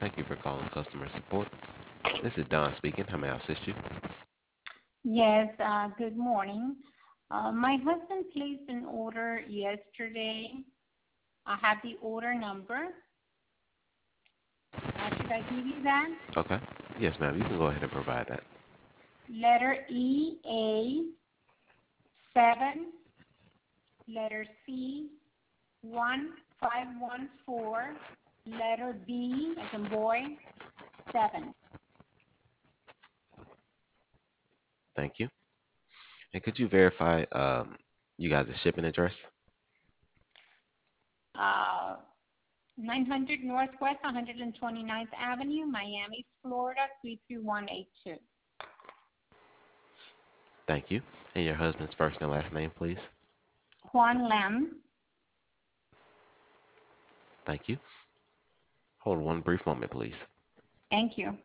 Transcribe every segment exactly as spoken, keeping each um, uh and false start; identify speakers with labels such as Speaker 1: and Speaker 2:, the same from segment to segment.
Speaker 1: Thank you for calling customer support. This is Don speaking. How may I assist you?
Speaker 2: Yes, uh, good morning. Uh, my husband placed an order yesterday. I have the order number. Uh, should I give you that?
Speaker 1: Okay. Yes, ma'am. You can go ahead and provide that.
Speaker 2: Letter E, A, seven, letter C, one five one four, letter B, as in boy, seven.
Speaker 1: Thank you. And could you verify um, you guys' shipping address?
Speaker 2: Uh, nine hundred Northwest one hundred twenty-ninth Avenue, Miami, Florida, three three one eight two.
Speaker 1: Thank you. And your husband's first and last name, please.
Speaker 2: Juan Lam.
Speaker 1: Thank you. Hold one brief moment, please.
Speaker 2: Thank you.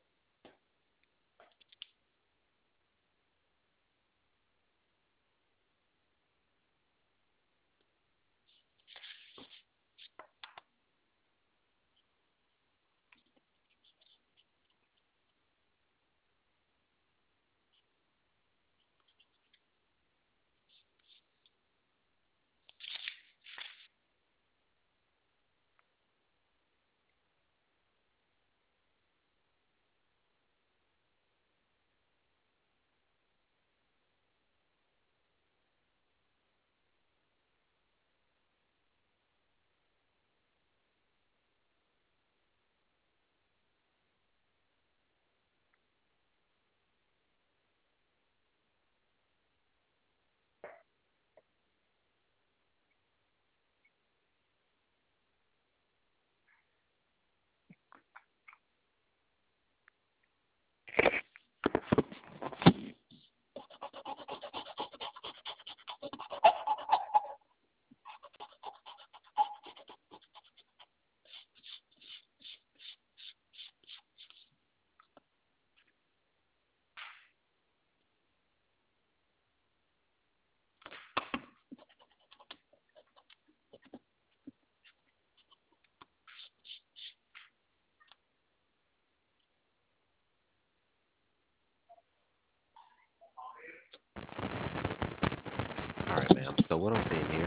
Speaker 1: All right, ma'am. So what I'm seeing here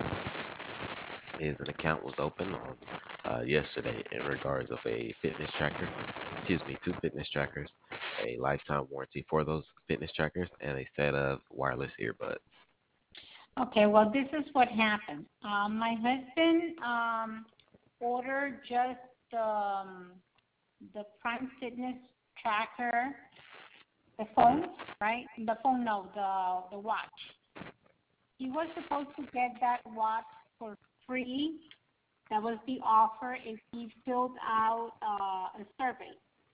Speaker 1: is an account was open on uh, yesterday in regards of a fitness tracker. Excuse me, two fitness trackers, a lifetime warranty for those fitness trackers, and a set of wireless earbuds.
Speaker 2: Okay, well, this is what happened. Um, my husband um, ordered just um, the Prime Fitness tracker, the
Speaker 1: Hmm.
Speaker 2: phone, right? The phone, no, the the watch. He was supposed to get that watch for free. That was the offer if he filled out uh, a survey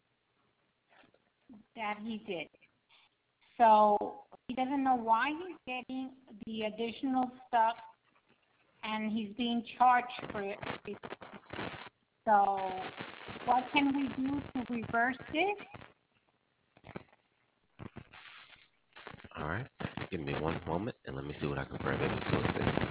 Speaker 2: that he did. So he doesn't know why he's getting the additional stuff and he's being charged for it. So what can we do to reverse this?
Speaker 1: All right. Give me one moment and let me see what I can further do to assist.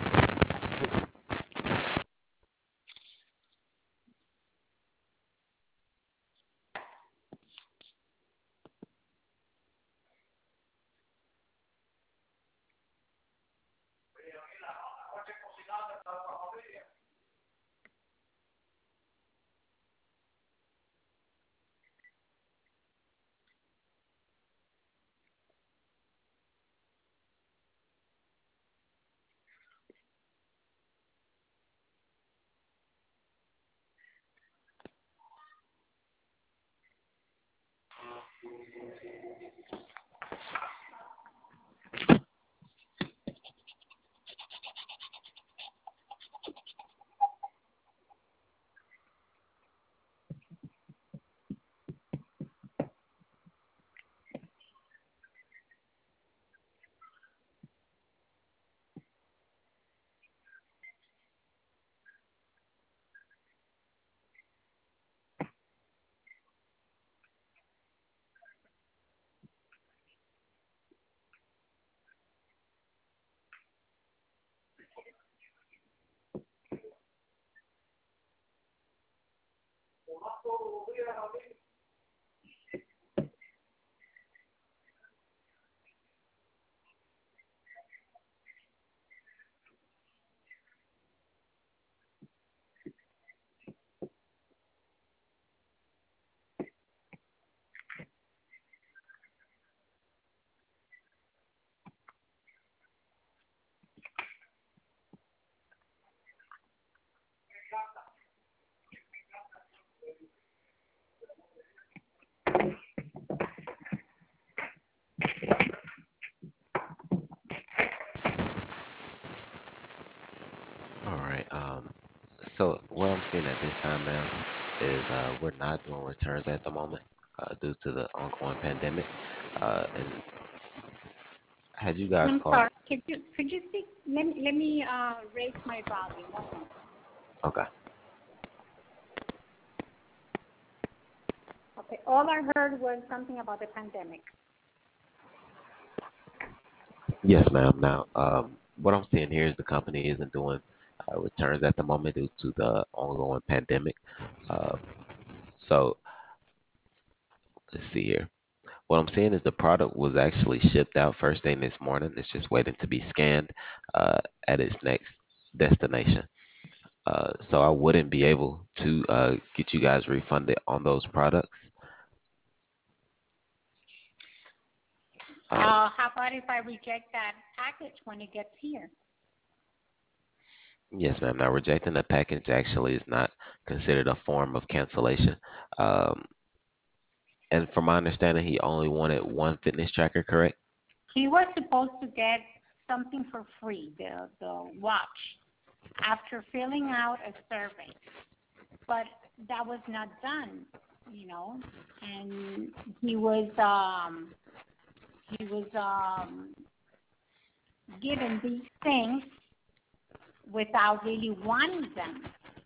Speaker 1: So what I'm seeing at this time, ma'am, is uh, we're not doing returns at the moment uh, due to the ongoing pandemic. Uh, and had you guys
Speaker 2: I'm
Speaker 1: called?
Speaker 2: sorry. Could you could you speak? Let me let me uh, raise my volume. One moment.
Speaker 1: Okay.
Speaker 2: Okay. All I heard was something about the pandemic.
Speaker 1: Yes, ma'am. Now, um, what I'm seeing here is the company isn't doing uh, returns at the moment due to the ongoing pandemic. Uh, so let's see here. What I'm seeing is the product was actually shipped out first thing this morning. It's just waiting to be scanned uh, at its next destination. Uh, so I wouldn't be able to uh, get you guys refunded on those products. Um,
Speaker 2: Uh, how about if I reject that package when it gets here?
Speaker 1: yes, ma'am. Now, rejecting the package actually is not considered a form of cancellation. Um, and from my understanding, he only wanted one fitness tracker, correct?
Speaker 2: He was supposed to get something for free, the the watch, after filling out a survey, but that was not done, you know. And he was um he was um given these things without really wanting them.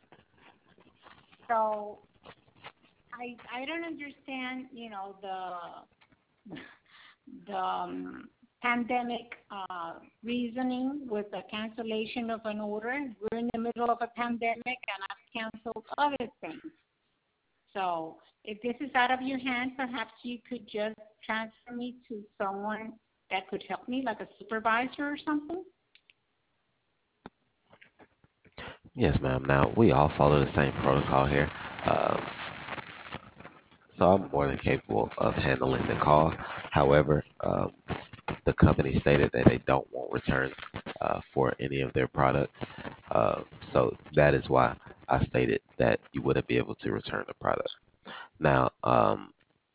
Speaker 2: So I I don't understand, you know, the the um, pandemic uh, reasoning with the cancellation of an order. We're in the middle of a pandemic, and I've canceled other things. So if this is out of your hand, perhaps you could just transfer me to someone that could help me, like a supervisor or something.
Speaker 1: Yes, ma'am. Now, we all follow the same protocol here. Um, so I'm more than capable of handling the call. However, um, the company stated that they don't want returns uh, for any of their products. Uh, so that is why I stated that you wouldn't be able to return the product. Now, um,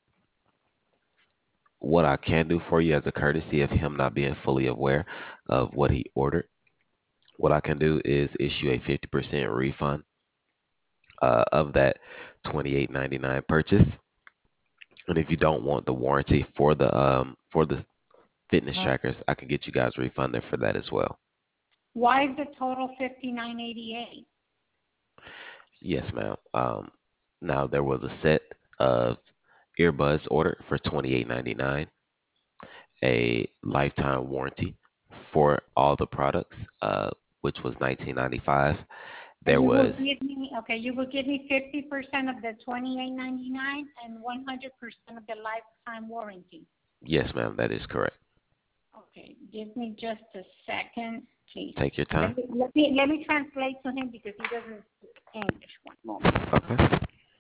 Speaker 1: what I can do for you as a courtesy of him not being fully aware of what he ordered, what I can do is issue a fifty percent refund uh, of that twenty-eight ninety-nine purchase. And if you don't want the warranty for the um, for the fitness trackers, I can get you guys refunded for that as well.
Speaker 2: Why is the total fifty-nine eighty-eight?
Speaker 1: Yes, ma'am. Um, now there was a set of earbuds ordered for twenty-eight ninety-nine, a lifetime warranty for all the products, uh, which was nineteen ninety-five. There
Speaker 2: And you will
Speaker 1: was,
Speaker 2: give me, okay, you will give me fifty percent of the twenty-eight ninety-nine and one hundred percent of the lifetime warranty.
Speaker 1: yes, ma'am, that is correct.
Speaker 2: Okay, give me just a second, please.
Speaker 1: Take your time.
Speaker 2: Let me, let me, let me translate to him because he doesn't speak English. One moment.
Speaker 1: Okay.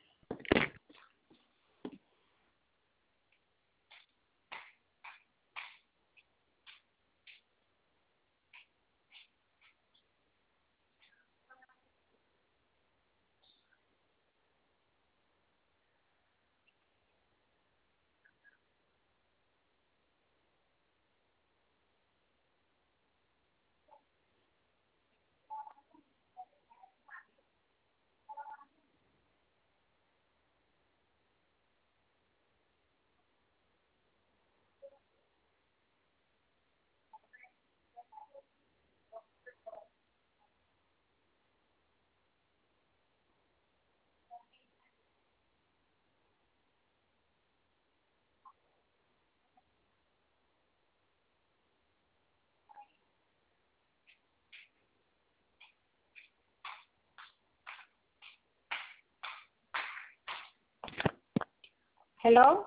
Speaker 2: Hello?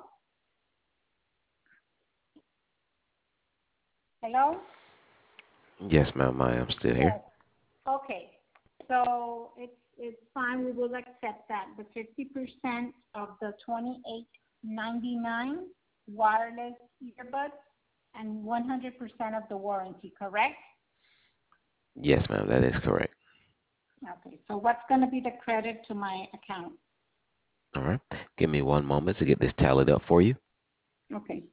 Speaker 2: Hello?
Speaker 1: Yes, ma'am, I am still here.
Speaker 2: Yes. Okay. So it's it's fine. We will accept that. The fifty percent of the twenty-eight ninety-nine wireless earbuds and one hundred percent of the warranty, correct?
Speaker 1: Yes, ma'am, that is correct.
Speaker 2: Okay. So what's going to be the credit to my account?
Speaker 1: All right. Give me one moment to get this tallied up for you.
Speaker 2: Okay.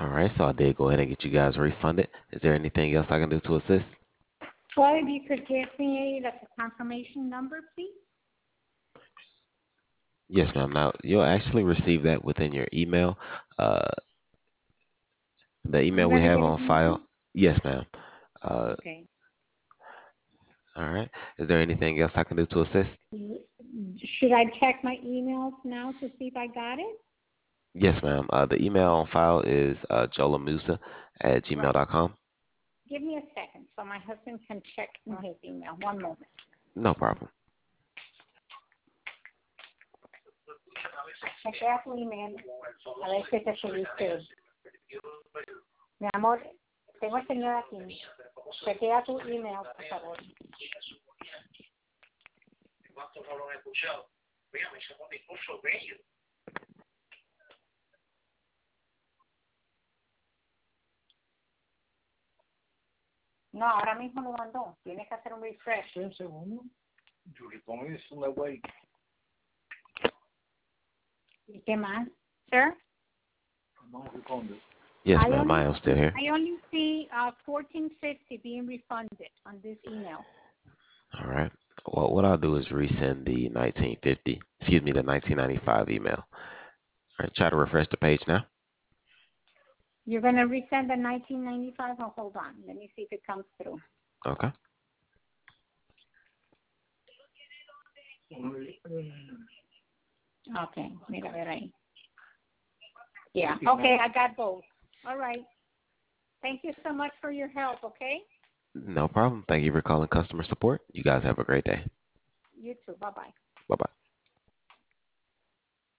Speaker 1: All right, so I did go ahead and get you guys refunded. Is there anything else I can do to assist?
Speaker 2: Well, if you could give me like a confirmation number, please.
Speaker 1: Yes, ma'am. Now, you'll actually receive that within your email. Uh, the
Speaker 2: I'm
Speaker 1: email we
Speaker 2: gonna
Speaker 1: have
Speaker 2: get
Speaker 1: on
Speaker 2: an email.
Speaker 1: file. Yes, ma'am. Uh,
Speaker 2: Okay.
Speaker 1: all right. Is there anything else I can do to assist?
Speaker 2: Should I check my emails now to see if I got it?
Speaker 1: Yes, ma'am. Uh, the email on file is uh, jolamusa at
Speaker 2: Right.
Speaker 1: gmail dot com.
Speaker 2: Give me a second so my husband can check in his email. One moment.
Speaker 1: No problem.
Speaker 2: Chequea tu email. A ver qué te subiste. Mi amor, tengo el señor aquí. Chequea tu email, por favor. No, ahora mismo lo mandó. Tiene que hacer un refresh. Un segundo. Yo le pongo eso una way. ¿Y qué más? Sir?
Speaker 1: Yes,
Speaker 2: I
Speaker 1: ma'am.
Speaker 2: only
Speaker 1: I am still here.
Speaker 2: I only see uh, fourteen fifty being refunded on this email.
Speaker 1: All right. Well, what I'll do is resend the nineteen fifty, excuse me, the nineteen ninety-five email. All right. Try to refresh the page now.
Speaker 2: You're going to resend the nineteen ninety-five? Oh, hold on. Let me see if it comes through.
Speaker 1: Okay.
Speaker 2: Okay. Mira, ver ahí. Yeah. Okay, I got both. All right. Thank you so much for your help, okay?
Speaker 1: No problem. Thank you for calling customer support. You guys have a great day.
Speaker 2: You too. Bye-bye.
Speaker 1: Bye-bye.